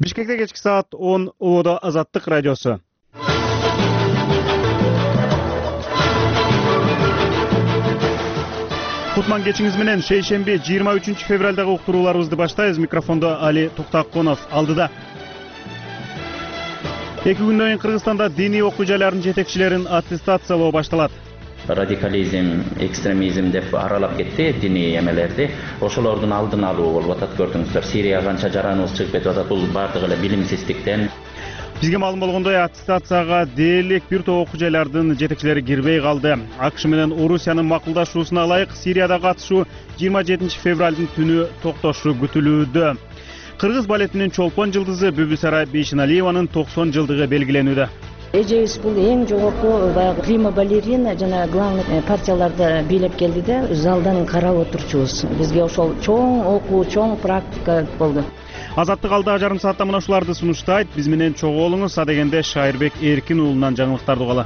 Бишкекте кечки саат 10 Улуудо Азаттык радиосу. Кутман кечиңиз менен шейшемби 23 февралдагы уктурууларыбызды баштайбыз. Микрофондо Али Туктакунов алдыда. 2 күндөн кийин Кыргызстанда диний окуу жайлардын жетекчилерин аттестациялоо башталат. Радикализм, экстремизм деп аралап кетти диний эмелерди. Ошолордун алдын алуу болуп атат, көрдүңүздөр. Сирия канча жараныбыз чыгып кетип атат, бул бардыгы эле билимсиздиктен. Бизге маалым болгондой, аттестацияга дээрлик бир топ окуу жайлардын жетекчилери кирбей калды. АКШ менен Орусиянын макулдашуусуна ылайык Сирияда катышуу 27 февралдын түнү токтошу күтүлүүдө. Кыргыз балетинин чолпон жылдызы Бүбүсара Бейшеналиеванын 90 жылдыгы белгилениүүдө. Эжебиз бул эң жогорку баягы прима балерина жана главный партияларды бийлеп келди да, залдан карап отурчубуз. Бизге ошол чоң окуу, чоң практика болду. Азаттык алда жарым саатта мына ушуларды сунуштайт. Биз менен чогуу болуңуз. Адегенде Шайырбек Эркин уулунан жаңылыктарды угалы.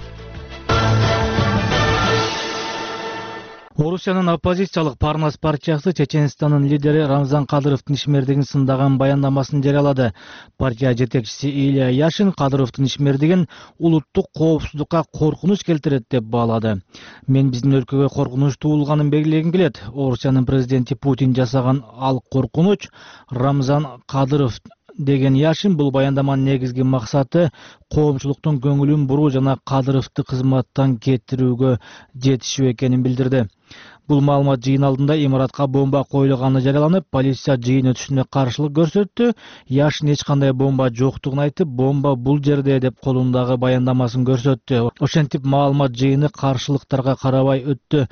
Орусиянын оппозициялык Парнас партиясы Чеченстанын лидери Рамзан Кадыровдун ишмердигин сындаган баяндамасын жарыялады. Партия жетекчиси Илья Яшин Кадыровдун ишмердигин улуттук коопсуздукка коркунуч келтирет деп баалады. Мен биздин өлкөгө коркунуч туулганын белгилегим келет. Орусиянын президенти Путин жасаган ал коркунуч Рамзан Кадыров деген Яшин бул баяндаманын негизги максаты коомчулуктун көңүлүн буруу жана Кадыровду кызматтан кетирүүгө жетишүү экенин билдирди. Бул маалымат жыйын алдында имаратка бомба коюлганы жарыяланып, полиция жыйын өтүшүнө каршылык көрсөттү. Яшин эч кандай бомба жоктугун айтып, бомба бул жерде деп колундагы баяндамасын көрсөттү. Ошентип маалымат жыйыны каршылыктарга карабай өттү.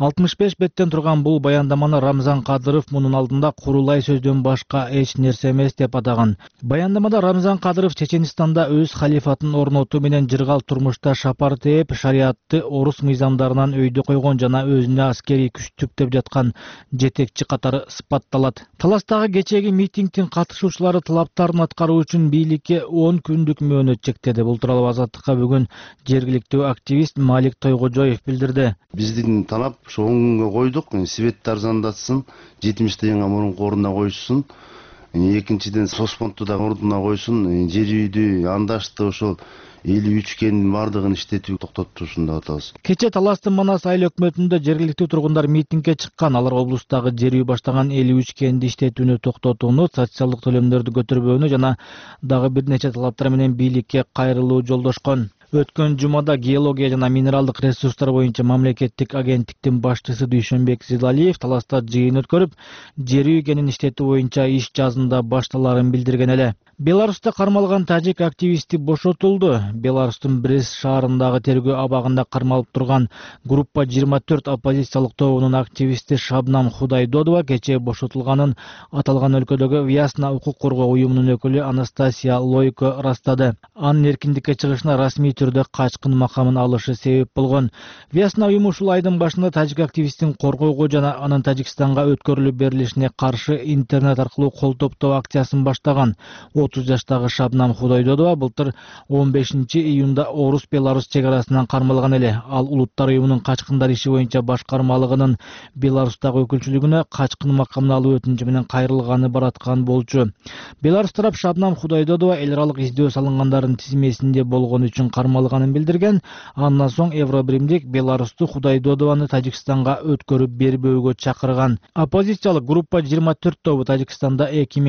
65 беттен турган бул баяндаманы Рамзан Кадыров мунун алдында курулай сөздөн башка эч нерсе эмес деп атаган. Баяндамада Рамзан Кадыров Чеченстанда өз халифатын орнотуу менен жыргал турмушта шапар тээп, шариатты орус мыйзамдарынан өйдө койгон жана өзүнө аскерий күчтүк деп жаткан жетекчи катары сыпатталат. Таластагы кечээги митингдин катышуучулары талаптарын аткаруу үчүн бийликке 10 күндүк мөөнөт чектеди. Бул тууралуу Азаттыкка бүгүн жергиликтүү активист Малик Тойгожоев билдирди. Биздин талап ошо 10 күнгө койдук. Светти арзандатсын, 70 тыйынга мурунку ордуна койсун. Экинчиден Соспонту да ордуна койсун, жер үйдү, андашты ошол 53 кендин бардыгын иштетүү токтотушун деп атабыз. Кече Таластын Манас айыл өкмөтүндө жергиликтүү тургундар митингге чыккан. Алар облустагы жер үй баштаган 53 кенди иштетүүнү токтотууну, социалдык төлөмдөрдү көтөрбөөнү жана дагы бир нече талаптар менен бийликке кайрылуу жолдошкон. Өткөн жумада геология жана минералдык ресурстар боюнча мамлекеттик агенттиктин башчысы Дүйшөнбек Зидалиев Таласта жыйын өткөрүп, жер үй кенин иштетүү боюнча иш жазында башталарын билдирген эле. Беларуста кармалган тажик активисти бошотулду. Беларустун Брест шаарындагы тергөө абагында кармалып турган группа 24 оппозициялык тобунун активисти Шабнам Худайдодова кечээ бошотулганын аталган өлкөдөгү Вясна укук коргоо уюмунун өкүлү Анастасия Лойко ырастады. Анын эркиндикке чыгышына расмий түрдө качкын макамын алышы себеп болгон. Вясна уюму ушул айдын башында тажик активистин коргоого жана анын Тажикстанга өткөрүлүп берилишине каршы интернет аркылуу кол топтоо акциясын баштаган. 30 жаштагы Шабнам Худайдодова былтыр 15 июнда Орус-Беларус чек арасынан кармалган эле. Ал улуттар уюмунун качкындар иши боюнча башкармалыгынын Беларустагы өкүлчүлүгүнө качкын макамын алуу өтүнүчү менен кайрылганы бараткан болчу. Беларус тарап Шабнам Худайдодова эл аралык издөө салынгандардын тизмесинде болгон үчүн кармалганын билдирген. Андан соң Евробиримдик Беларусту Худайдодованы Тажикстанга өткөрүп бербөөгө чакырган. Оппозициялык группа 24 тобу Тажикстанда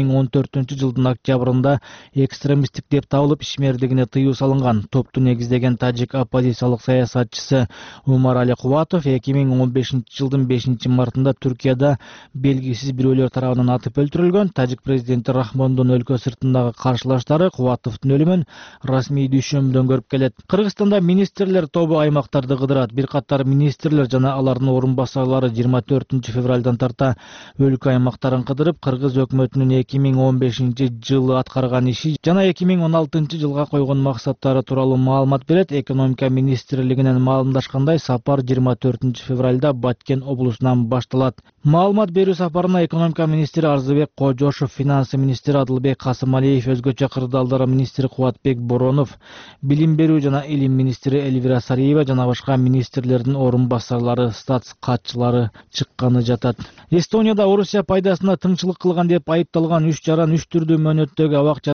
2014 жылдын октябрында экстремисттик деп табылып ишмердигине тыюу салынган. Топту негиздеген тажик оппозициялык саясатчысы Умар Али Кубатов 2015 жылдын 5 мартында Түркияда белгисиз бирөөлөр тарабынан атып өлтүрүлгөн. Тажик президенти Рахмондун өлкө сыртындагы каршылаштары Кубатовдун өлүмүн расмий дүйшөмбүдөн көрүп келет. Кыргызстанда министрлер тобу аймактарды кыдырат. Бир катар министрлер жана алардын орун басарлары 24 февралдан тарта өлкө аймактарын кыдырып, кыргыз өкмөтүнүн 2015 жылы аткарган иши жана 2016 жылга койгон максаттары тууралуу маалымат берет. Экономика министрлигинен маалымдашкандай, сапар 24 февралда Баткен облусунан башталат. Маалымат берүү сапарына экономика министри Арзыбек Кожошов, финансы министри Адылбек Касымалиев, өзгөчө кырдаалдар министри Кубатбек Боронов, билим берүү жана илим министри Эльвира Сариева жана башка министрлердин орун басарлары, статс катчылары чыкканы жатат. Эстонияда Орусия пайдасына тыңчылык кылган деп айыпталган 3 жаран 3 түрдүү мөөнөттөгү абак